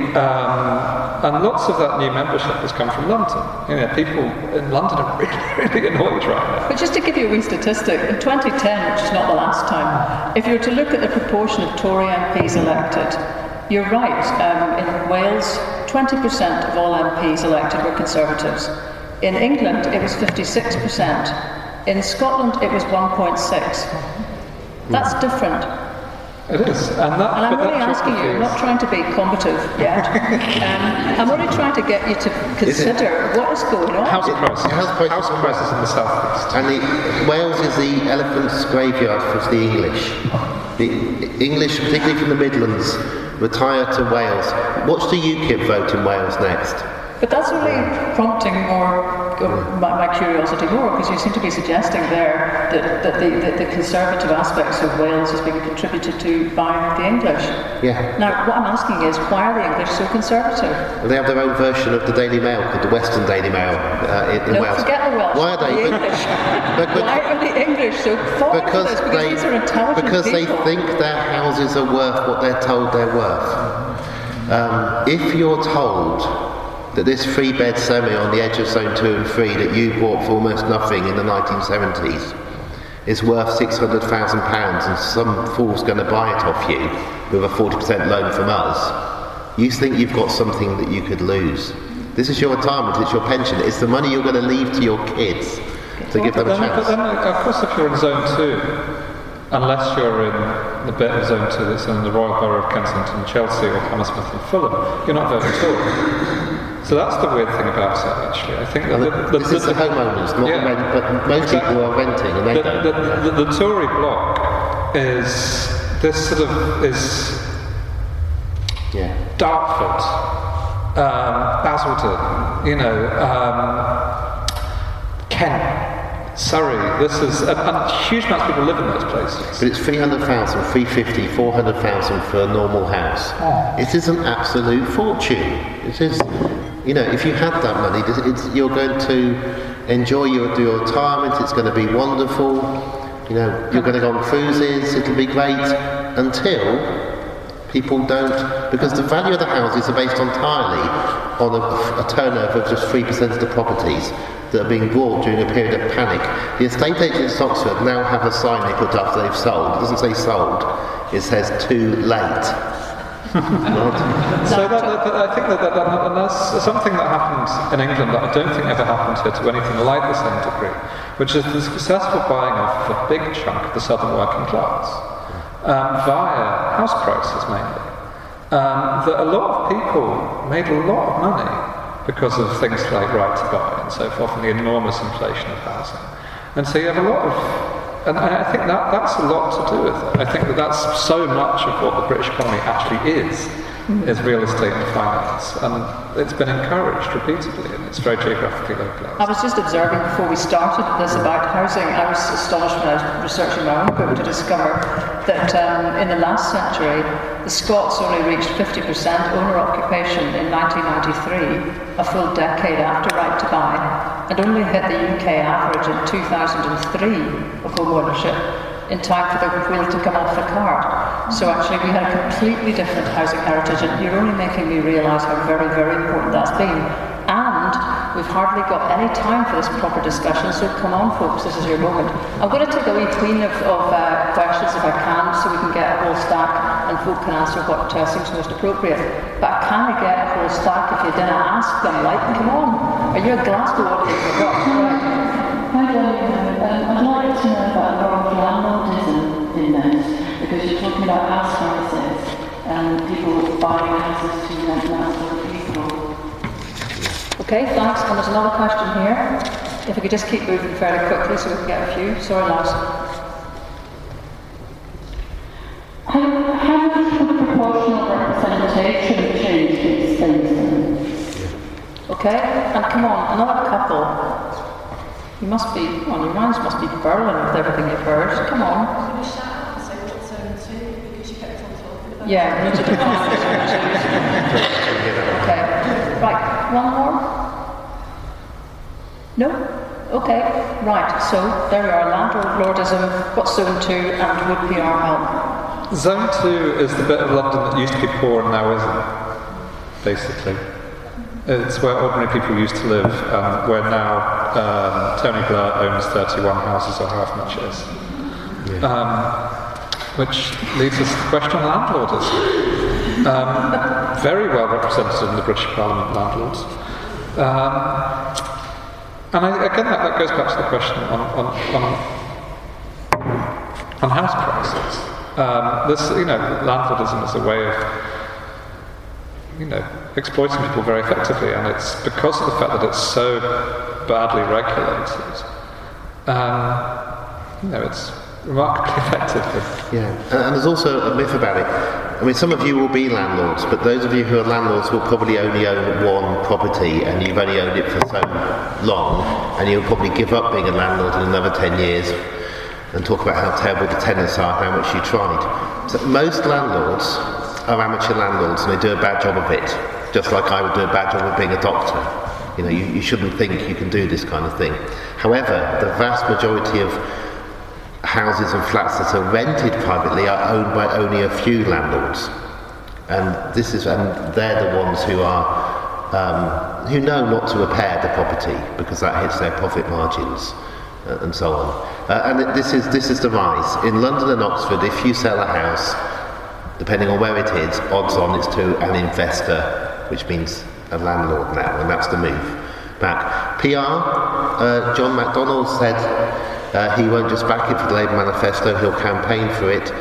um, and lots of that new membership has come from London. You know, people in London are really, really annoyed right now. But just to give you a wee statistic, in twenty ten, which is not the last time, if you were to look at the proportion of Tory M Ps elected, you're right. Um, in Wales, twenty percent of all M Ps elected were Conservatives. In England, it was fifty-six percent. In Scotland, it was one point six. That's different. It is, and, that, and I'm but only asking you, I'm not trying to be combative yet, um, I'm only trying to get you to consider what is going on. House crisis. House crisis, House crisis in the southeast. And the, Wales is the elephant's graveyard for the English. The English, particularly from the Midlands, retire to Wales. Watch the UKIP vote in Wales next. But that's only prompting more uh, my, my curiosity more, because you seem to be suggesting there that, that, the, that the conservative aspects of Wales is being contributed to by the English. Yeah. Now, what I'm asking is, why are the English so conservative? They have their own version of the Daily Mail, called the Western Daily Mail uh, in, in no, Wales. forget the Welsh. Why are they? The but, English. but, but, why are the English so forward because for this? Because they, these are intelligent Because people. they think their houses are worth what they're told they're worth. Um, if you're told that this three-bed semi on the edge of zone two and three that you bought for almost nothing in the nineteen seventies is worth six hundred thousand pounds and some fool's going to buy it off you with a forty percent loan from us, you think you've got something that you could lose. This is your retirement, it's your pension, it's the money you're going to leave to your kids to well, give them a then, chance. But then, of course, if you're in zone two, unless you're in the bit of zone two that's in the Royal Borough of Kensington, Chelsea, or Hammersmith and Fulham, you're not voting Tory. So that's the weird thing about it, actually. I think that the, the, this the, is the, the homeowners, not yeah, the rent, but most exactly. people are renting and they the, don't. The, the, the Tory bloc is this sort of is yeah. Dartford, um, Basildon, you know, um, Kent, Surrey. This is and, and huge amounts of people live in those places. But it's three hundred thousand, three fifty, four hundred thousand for a normal house. Oh. It is an absolute fortune. It is, you know, if you had that money, it's, it's, you're going to enjoy your, your retirement, it's going to be wonderful, you know, you're going to go on cruises, it'll be great, until people don't, because the value of the houses are based entirely on a, a turnover of just three percent of the properties that are being bought during a period of panic. The estate agents in Oxford now have a sign they put up that they've sold. It doesn't say sold, it says too late. So that, that, that, I think that, that, that and that's something that happened in England that I don't think ever happened here to anything like the same degree, which is the successful buying off of a big chunk of the southern working class um, via house prices mainly. Um, that a lot of people made a lot of money because of things like right to buy and so forth, and the enormous inflation of housing. And so you have a lot of, and I think that that's a lot to do with it. I think that that's so much of what the British economy actually is, is real estate and finance. And it's been encouraged repeatedly, and it's very geographically localised. I was just observing before we started this about housing. I was astonished when I was researching my own book to discover that um, in the last century, the Scots only reached fifty percent owner occupation in nineteen ninety-three, a full decade after right to buy, and only hit the U K average in two thousand three of home ownership in time for the wheel to come off the cart. So actually we had a completely different housing heritage, and you're only making me realise how very, very important that's been. And we've hardly got any time for this proper discussion, so come on folks, this is your moment. I'm going to take a wee queen of, of uh, questions if I can, so we can get a whole stack and folk can answer what uh, seems most appropriate. But I can't get a whole stack if you didn't ask them, like, come on, are you a Glasgow audience or what? Right. Hi, Daniel. Um, I'd like to know about moral landlordism in this, because you're talking about house prices and people buying houses to rent them out to people. Okay, thanks. And there's another question here. If we could just keep moving fairly quickly so we can get a few. Sorry, lads. How, how has the proportional representation changed these things? Okay, and come on, another couple. You must be, well, your minds must be burling with everything you've heard. Come on. Yeah, you need to define zone two. Okay, right, one more? No? Okay, right, so there we are, landlordism, what's zone two, and would P R help? Zone two is the bit of London that used to be poor and now isn't, basically. It's where ordinary people used to live, um, where now um, Tony Blair owns thirty-one houses, or however much it is. Yeah. Um, which leads us to the question of landlordism. Um, very well represented in the British Parliament, landlords. Um, and I, again, that, that goes back to the question on, on, on, on house prices. Um, this, you know, landlordism is a way of, you know, exploiting people very effectively, and it's because of the fact that it's so badly regulated. Um, you know, it's remarkably effective. Yeah, and, and there's also a myth about it. I mean, some of you will be landlords, but those of you who are landlords will probably only own one property, and you've only owned it for so long, and you'll probably give up being a landlord in another ten years and talk about how terrible the tenants are, how much you tried. So most landlords are amateur landlords, and they do a bad job of it, just like I would do a bad job of being a doctor. You know, you, you shouldn't think you can do this kind of thing. However, the vast majority of houses and flats that are rented privately are owned by only a few landlords, and this is, and they're the ones who are um, who know not to repair the property because that hits their profit margins, uh, and so on. Uh, and it, this is this is the rise in London and Oxford. If you sell a house, depending on where it is, odds on it's to an investor, which means a landlord now, and that's the move back. P R, uh, John McDonnell said uh, he won't just back it for the Labour manifesto, he'll campaign for it.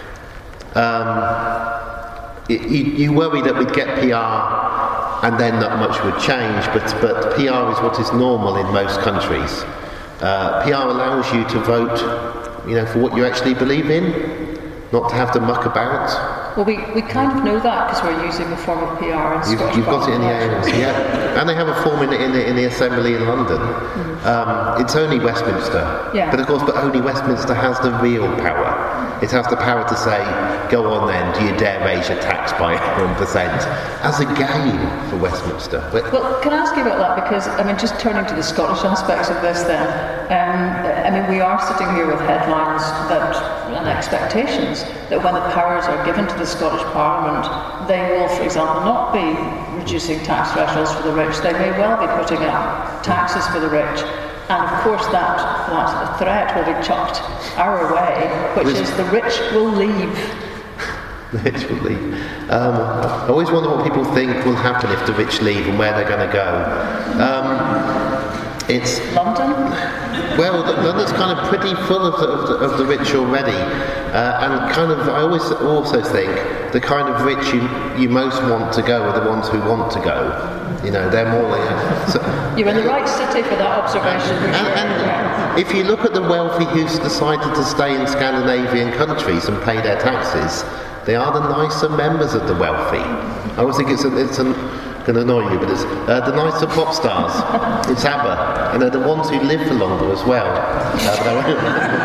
Um, it you, you worry that we'd get P R and then not much would change, but, but P R is what is normal in most countries. Uh, P R allows you to vote, you know, for what you actually believe in, not to have to muck about. Well, we, we kind of know that because we're using a form of P R in You've, Scottish you've got it in the A Parliament. N C, yeah. And they have a form in the, in the, in the Assembly in London. Mm. Um, it's only Westminster. Yeah. But of course, but only Westminster has the real power. It has the power to say, go on then, do you dare raise your tax by one percent? As a game for Westminster. But, Well, can I ask you about that? Because, I mean, just turning to the Scottish aspects of this then, um, I mean, we are sitting here with headlines that, and expectations that when the powers are given to the Scottish Parliament, they will, for example, not be reducing tax thresholds for the rich. They may well be putting up taxes for the rich. And of course that, that threat will be chucked our way, which Which- is the rich will leave. the rich will leave. Um, I always wonder what people think will happen if the rich leave and where they're going to go. Um, it's London? Well, London's kind of pretty full of the, of the, of the rich already, uh, and kind of, I always also think the kind of rich you, you most want to go are the ones who want to go. You know, they're more like... So, You're in the right city for that observation. for and, sure. and Yeah. if you look at the wealthy who's decided to stay in Scandinavian countries and pay their taxes, they are the nicer members of the wealthy. I always think it's, a, it's an... going to annoy you, but it's uh, the nicer pop stars. It's ABBA, and they're the ones who live for longer as well. Uh, but I won't-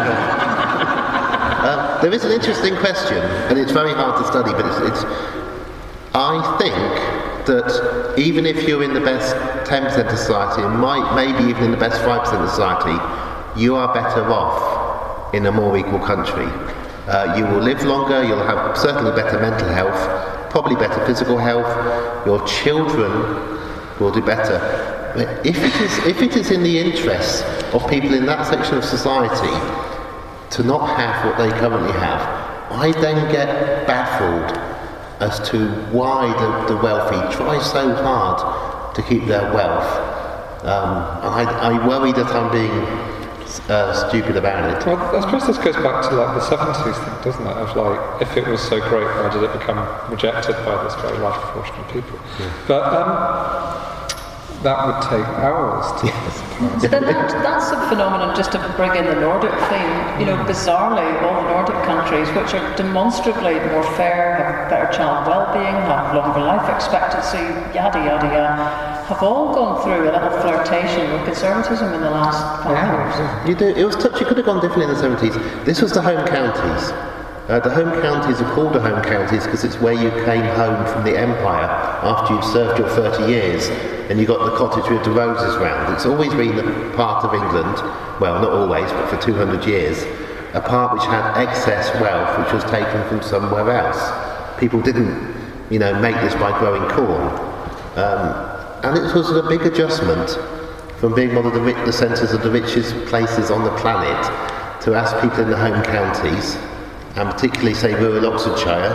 uh, there is an interesting question, and it's very hard to study, but it's, it's I think that even if you're in the best ten percent of society, and might, maybe even in the best five percent of society, you are better off in a more equal country. Uh, you will live longer, you'll have certainly better mental health, probably better physical health, your children will do better. But if it is, if it is in the interests of people in that section of society to not have what they currently have, I then get baffled as to why the, the wealthy try so hard to keep their wealth. Um, I, I worry that I'm being uh, stupid about it. Well, I suppose this goes back to like the seventies thing, doesn't it? Of like, if it was so great, why did it become rejected by this very large proportion of people? Yeah. But um, that would take hours to But then that, that's a phenomenon, just to bring in the Nordic theme. You know, bizarrely, all the Nordic countries, which are demonstrably more fair, have better child well-being, have longer life expectancy, yada yada yada, have all gone through a little flirtation with conservatism in the last five years. You do. It was touch. You could have gone differently in the seventies. This was the home counties. Uh, the home counties are called the home counties because it's where you came home from the empire after you'd served your thirty years, and you got the cottage with the roses round. It's always been the part of England, well, not always, but for two hundred years, a part which had excess wealth which was taken from somewhere else. People didn't, you know, make this by growing corn. Um, and it was a big adjustment from being one of the, ri- the centres of the richest places on the planet to ask people in the home counties, and particularly, say, rural Oxfordshire,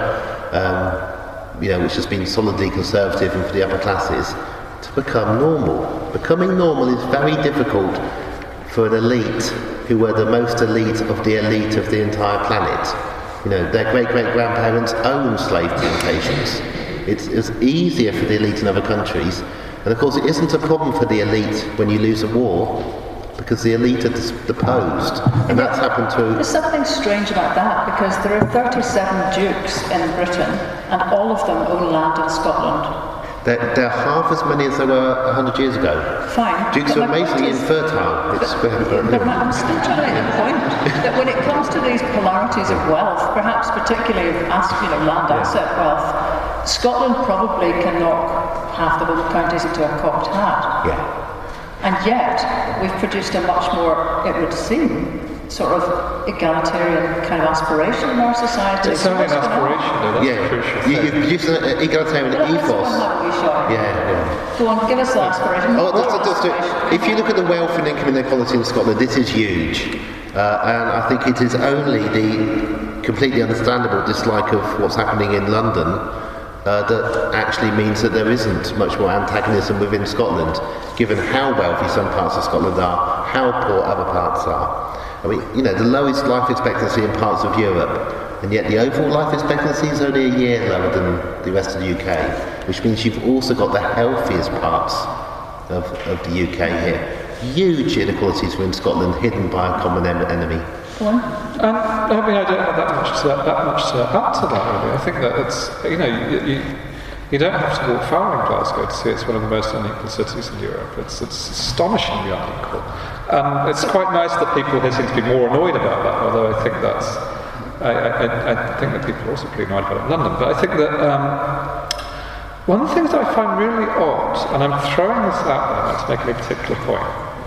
um, you know, which has been solidly conservative and for the upper classes, to become normal. Becoming normal is very difficult for an elite who were the most elite of the elite of the entire planet. You know, their great-great-grandparents owned slave plantations. It's, it's easier for the elite in other countries, and of course it isn't a problem for the elite when you lose a war, because the elite are dis- deposed, and that's happened to... There's something strange about that, because there are thirty-seven dukes in Britain, and all of them own land in Scotland. They're, they're half as many as there were a hundred years ago. Fine. Dukes are amazingly infertile. It's But, but I'm still trying to make the point that when it comes to these polarities of wealth, perhaps particularly of as- you know, land asset wealth, Scotland probably can knock half the home counties into a cocked hat. Yeah. And yet, we've produced a much more, it would seem, sort of egalitarian kind of aspiration in our society. It's only an aspiration, though, that's Yeah. the crucial You, thing. you produce an egalitarian Well, let's go ethos. on that wee shot. Yeah, yeah. Go on, give us the aspiration. Oh, More just, just, just, aspiration. if you look at the wealth and income inequality in Scotland, it is huge. Uh, and I think it is only the completely understandable dislike of what's happening in London uh, that actually means that there isn't much more antagonism within Scotland, given how wealthy some parts of Scotland are, how poor other parts are. I mean, you know, the lowest life expectancy in parts of Europe, and yet the overall life expectancy is only a year lower than the rest of the U K, which means you've also got the healthiest parts of, of the U K here. Huge inequalities within Scotland, hidden by a common em- enemy. Go on. Um, I mean, I don't have that much to that much to add to that, really. I think that it's, you know, you, you, you don't have to walk far in Glasgow to see it's one of the most unequal cities in Europe. It's, it's astonishingly unequal. Um, it's quite nice that people here seem to be more annoyed about that, although I think that's, I, I, I think that people are also pretty annoyed about it in London. But I think that um, one of the things that I find really odd, and I'm throwing this out there to make a particular point,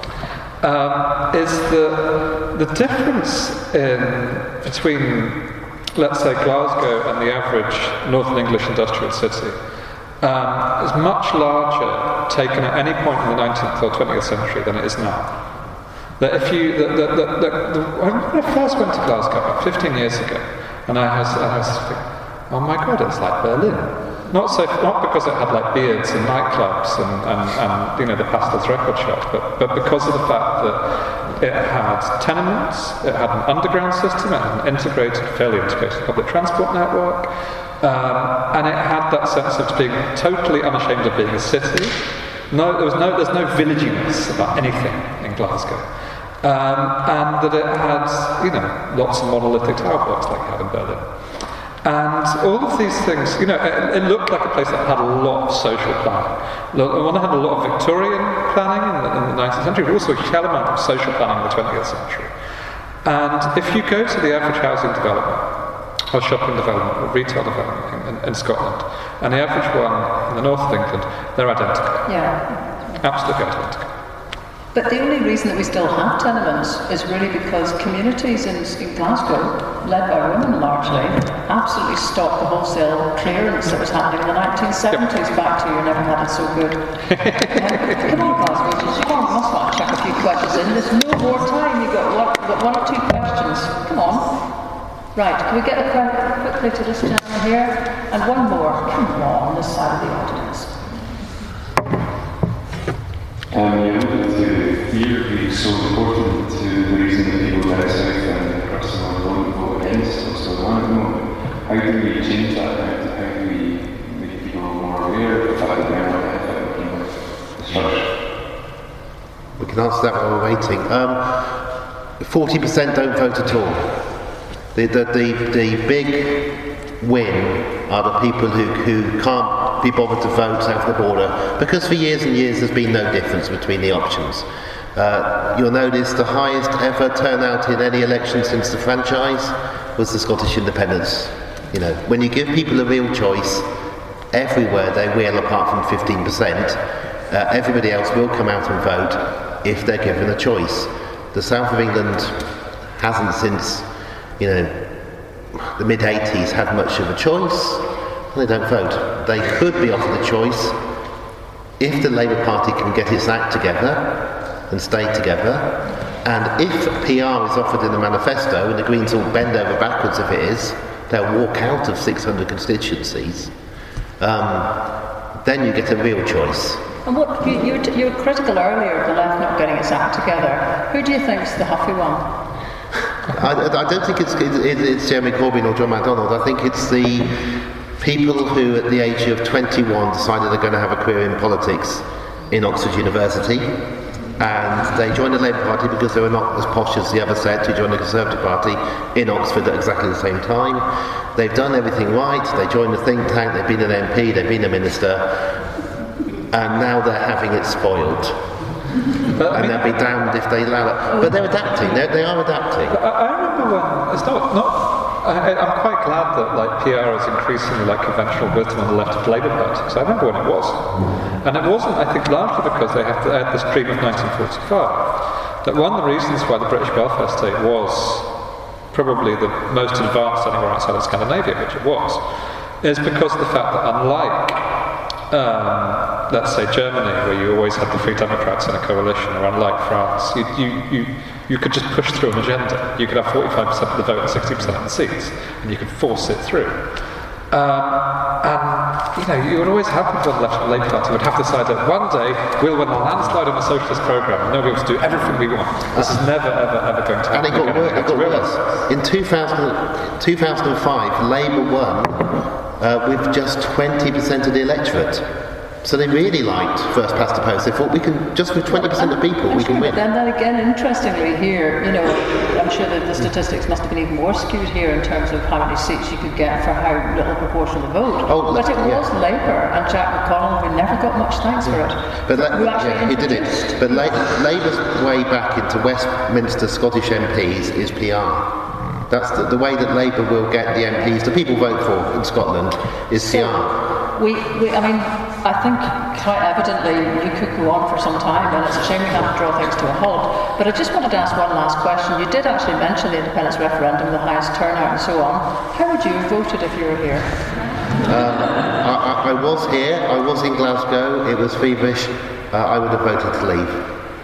Um, is the the difference in between, let's say, Glasgow and the average Northern English industrial city um, is much larger taken at any point in the nineteenth or twentieth century than it is now. That if you, the, the, the, the, the, when I first went to Glasgow about fifteen years ago, and I was, I was thinking, oh my God, it's like Berlin. Not so, not because it had like beards and nightclubs and, and, and you know the pastor's record shop, but, but because of the fact that it had tenements, it had an underground system, it had an integrated, fairly integrated public transport network, um, and it had that sense of being totally unashamed of being a city. No, there was no, there's no villaginess about anything in Glasgow, um, and that it had, you know, lots of monolithic tower blocks like you had in Berlin. And all of these things, you know, it, it looked like a place that had a lot of social planning. One had a lot of Victorian planning in the, in the nineteenth century, but also a huge element of social planning in the twentieth century. And if you go to the average housing development, or shopping development, or retail development in, in, in Scotland, and the average one in the north of England, they're identical. Yeah. Absolutely identical. But the only reason that we still have tenements is really because communities in, in Glasgow, led by women largely, absolutely stopped the wholesale clearance that was happening in the nineteen seventies. Yep. Back to you never had it so good. um, come on, Glasgow, just come on, must want to chuck a few questions in. There's no more time. You've got one, you've got one or two questions. Come on. Right, can we get a question quickly to this gentleman here? And one more. Come on, this side of the audience. Um, you alluded to fear being so important to the reason that people down south and across the world don't vote against what's going on at the moment. How do we change that? How do, how do we make people more aware of the fact that they're not affected by the structure? can answer that while we're waiting. Um, forty percent don't vote at all. The, the, the, the big win are the people who, who can't be bothered to vote south of the border, because for years and years there's been no difference between the options. Uh, you'll notice the highest ever turnout in any election since the franchise was the Scottish independence. You know, when you give people a real choice, everywhere they will, apart from fifteen percent, uh, everybody else will come out and vote if they're given a choice. The south of England hasn't since, you know, the mid eighties had much of a choice, and they don't vote. They could be offered a choice if the Labour Party can get its act together and stay together, and if P R is offered in the manifesto and the Greens will bend over backwards if it is, they'll walk out of six hundred constituencies, um, then you get a real choice. And what you, you, were t- you were critical earlier of the left not getting its act together. Who do you think's the huffy one? I, I don't think it's, it, it's Jeremy Corbyn or John MacDonald. I think it's the people who at the age of twenty-one decided they're going to have a career in politics in Oxford University, and they joined the Labour Party because they were not as posh as the other set who joined the Conservative Party in Oxford at exactly the same time. They've done everything right. They joined the think tank, they've been an M P, they've been a minister, and now they're having it spoiled. But, and I mean, they'll be damned if they allow it. But they're adapting. They're, they are adapting. I, I remember when it's not. not I, I'm quite glad that like P R is increasingly like conventional wisdom on the left of the Labour Party, because I remember when it was, and it wasn't. I think largely because they have to, had this dream of nineteen forty-five. That one of the reasons why the British welfare state was probably the most advanced anywhere outside of Scandinavia, which it was, is because of the fact that unlike Um, let's say Germany, where you always had the Free Democrats in a coalition, or unlike France, you, you, you, you could just push through an agenda. You could have forty-five percent of the vote and sixty percent of the seats, and you could force it through. Um, and, you know, you would always have people on the left of the Labour Party would have decided that one day we'll win a landslide on a socialist programme and they'll be able to do everything we want. This is never, ever, ever going to happen. And it got, wor- it got worse. In two thousand, two thousand five, Labour won uh, with just twenty percent of the electorate. So they really liked first past the post. They thought we can, just with twenty percent of people, we can win. And then again, interestingly here, you know, I'm sure that the statistics must have been even more skewed here in terms of how many seats you could get for how little proportion of the vote. Oh, but it yeah. was Labour and Jack McConnell who never got much thanks for it. But La- who actually yeah, he did it. But La- Labour's way back into Westminster Scottish M Ps is P R. That's the, the way that Labour will get the M Ps, the people vote for in Scotland, is P R. So we, we, I mean, I think quite evidently you could go on for some time, and it's a shame we have to draw things to a halt. But I just wanted to ask one last question. You did actually mention the independence referendum, the highest turnout and so on. How would you have voted if you were here? Um, I, I, I was here, I was in Glasgow, it was feverish, uh, I would have voted to leave.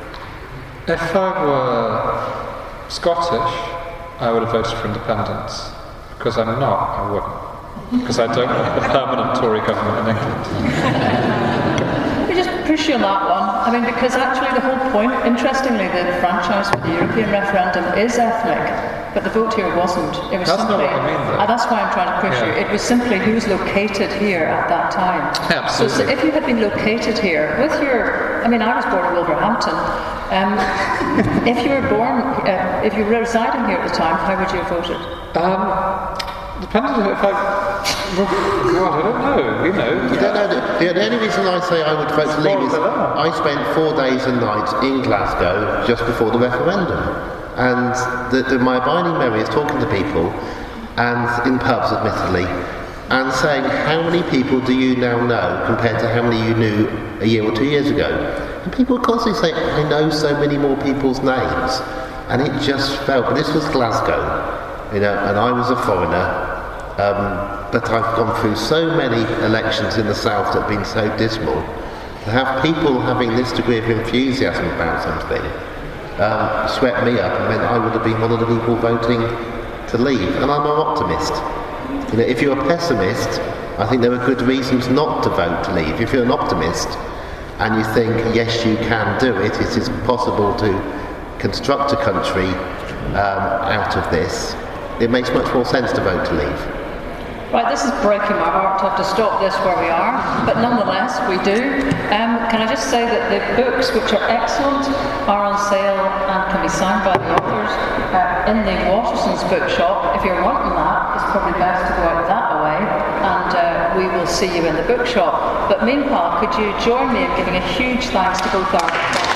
If I were Scottish, I would have voted for independence. Because I'm not, I wouldn't. Because I don't want the permanent Tory government in England. Let me just push you on that one. I mean, because actually the whole point, interestingly, the franchise for the European referendum is ethnic, but the vote here wasn't. It was That's simply, not what I mean, though. and that's why I'm trying to push Yeah. you. It was simply who's located here at that time. Absolutely. So, so if you had been located here with your, I mean, I was born in Wolverhampton. Um, if you were born, uh, if you were residing here at the time, how would you have voted? Um, Depends on if I... God, I don't know, you know. You don't know, the, the only reason I say I would vote to leave is I spent four days and nights in Glasgow just before the referendum. And the, the, my abiding memory is talking to people, and in pubs admittedly, and saying, how many people do you now know compared to how many you knew a year or two years ago? And people would constantly say, I know so many more people's names. And it just felt, but this was Glasgow, you know, and I was a foreigner. Um, but I've gone through so many elections in the south that have been so dismal. To have people having this degree of enthusiasm about something um, swept me up and meant I would have been one of the people voting to leave. And I'm an optimist. You know, if you're a pessimist, I think there are good reasons not to vote to leave. If you're an optimist and you think, yes, you can do it, it is possible to construct a country um, out of this, it makes much more sense to vote to leave. Right, this is breaking my heart to have to stop this where we are, but nonetheless we do. Um, can I just say that the books, which are excellent, are on sale and can be signed by the authors uh, in the Waterson's bookshop. If you're wanting that, it's probably best to go out that way, and uh, we will see you in the bookshop. But meanwhile, could you join me in giving a huge thanks to both our